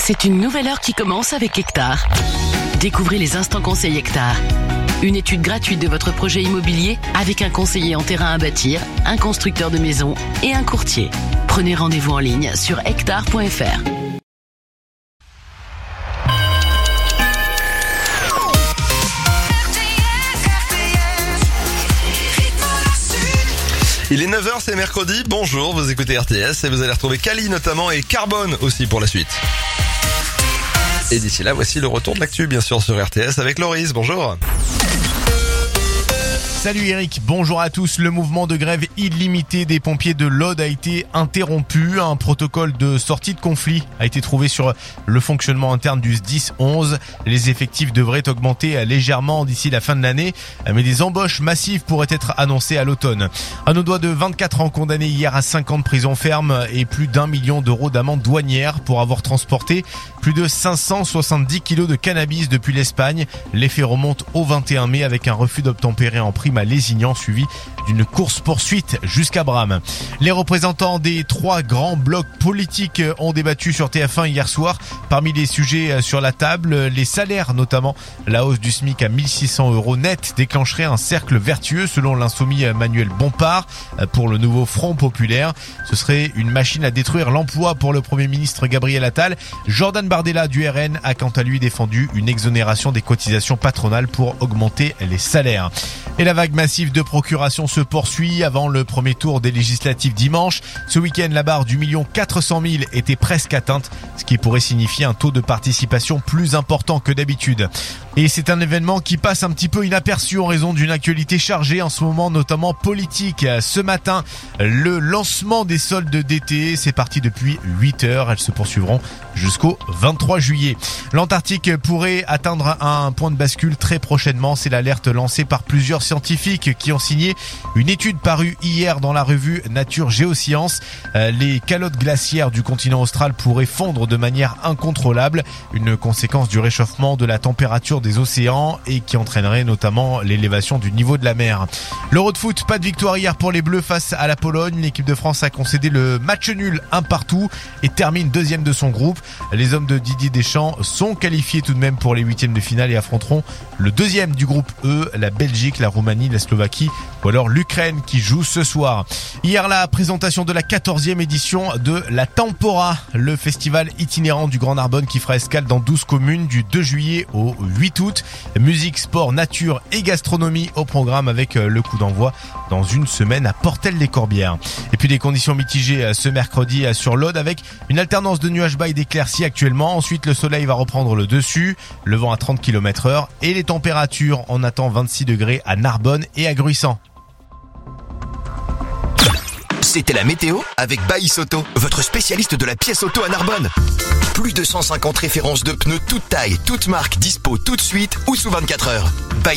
C'est une nouvelle heure qui commence avec Hectare. Découvrez les instants conseils Hectare. Une étude gratuite de votre projet immobilier avec un conseiller en terrain à bâtir, un constructeur de maisons et un courtier. Prenez rendez-vous en ligne sur hectare.fr. Il est 9h, c'est mercredi. Bonjour, vous écoutez RTS et vous allez retrouver Kali notamment et Carbone aussi pour la suite. Et d'ici là, voici le retour de l'actu bien sûr sur RTS avec Loris. Bonjour. Salut Eric, bonjour à tous. Le mouvement de grève illimité des pompiers de l'Aude a été interrompu. Un protocole de sortie de conflit a été trouvé sur le fonctionnement interne du SDIS 11. Les effectifs devraient augmenter légèrement d'ici la fin de l'année, mais des embauches massives pourraient être annoncées à l'automne. Un audois de 24 ans condamné hier à 5 ans de prison ferme et plus d'1 million d'euros d'amende douanière pour avoir transporté plus de 570 kilos de cannabis depuis l'Espagne. Les faits remontent au 21 mai avec un refus d'obtempérer en prime à Lézignan suivi d'une course-poursuite jusqu'à Bram. Les représentants des 3 grands blocs politiques ont débattu sur TF1 hier soir. Parmi les sujets sur la table, les salaires notamment. La hausse du SMIC à 1 600 € net déclencherait un cercle vertueux selon l'insoumis Manuel Bompard pour le nouveau Front Populaire. Ce serait une machine à détruire l'emploi pour le Premier ministre Gabriel Attal. Jordan Bardella du RN a quant à lui défendu une exonération des cotisations patronales pour augmenter les salaires. Et la vague massive de procuration se poursuit avant le premier tour des législatives dimanche. Ce week-end, la barre du 1 400 000 était presque atteinte, ce qui pourrait signifier un taux de participation plus important que d'habitude. Et c'est un événement qui passe un petit peu inaperçu en raison d'une actualité chargée en ce moment, notamment politique. Ce matin, le lancement des soldes d'été, c'est parti depuis 8h. Elles se poursuivront jusqu'au 23 juillet. L'Antarctique pourrait atteindre un point de bascule très prochainement. C'est l'alerte lancée par plusieurs scientifiques qui ont signé une étude parue hier dans la revue Nature Géosciences. Les calottes glaciaires du continent austral pourraient fondre de manière incontrôlable, une conséquence du réchauffement de la température des océans et qui entraînerait notamment l'élévation du niveau de la mer. L'Euro de foot, pas de victoire hier pour les Bleus face à la Pologne. L'équipe de France a concédé le match nul 1-1 et termine deuxième de son groupe. Les hommes de Didier Deschamps sont qualifiés tout de même pour les huitièmes de finale et affronteront le deuxième du groupe E, la Belgique, la Roumanie, la Slovaquie ou alors l'Ukraine qui joue ce soir. Hier, la présentation de la 14e édition de la Tempora, le festival itinérant du Grand Narbonne qui fera escale dans 12 communes du 2 juillet au 8 août. Musique, sport, nature et gastronomie au programme avec le coup d'envoi dans une semaine à Portel-les-Corbières. Et puis des conditions mitigées ce mercredi sur l'Aude avec une alternance de nuages bas et d'éclaircies actuellement. Ensuite, le soleil va reprendre le dessus, le vent à 30 km/h et les températures, on attend 26 degrés à Narbonne et à Gruissant. C'était la météo avec Baïs Auto, votre spécialiste de la pièce auto à Narbonne. Plus de 150 références de pneus toutes tailles, toutes marques, dispo tout de suite ou sous 24 heures.